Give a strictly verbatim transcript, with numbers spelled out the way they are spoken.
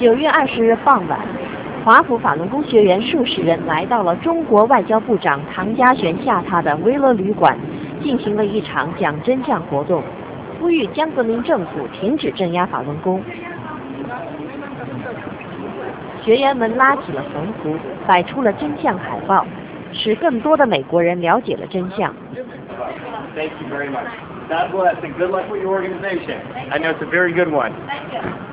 九月二十日傍晚，华府法轮功学员数十人来到了中国外交部长唐家璇下榻的威乐旅馆，进行了一场讲真相活动，呼吁江泽民政府停止镇压法轮功。学员们拉起了横幅，摆出了真相海报，使更多的美国人了解了真相。 Thank you very much. God bless and good luck with your organization. I know it's a very good one.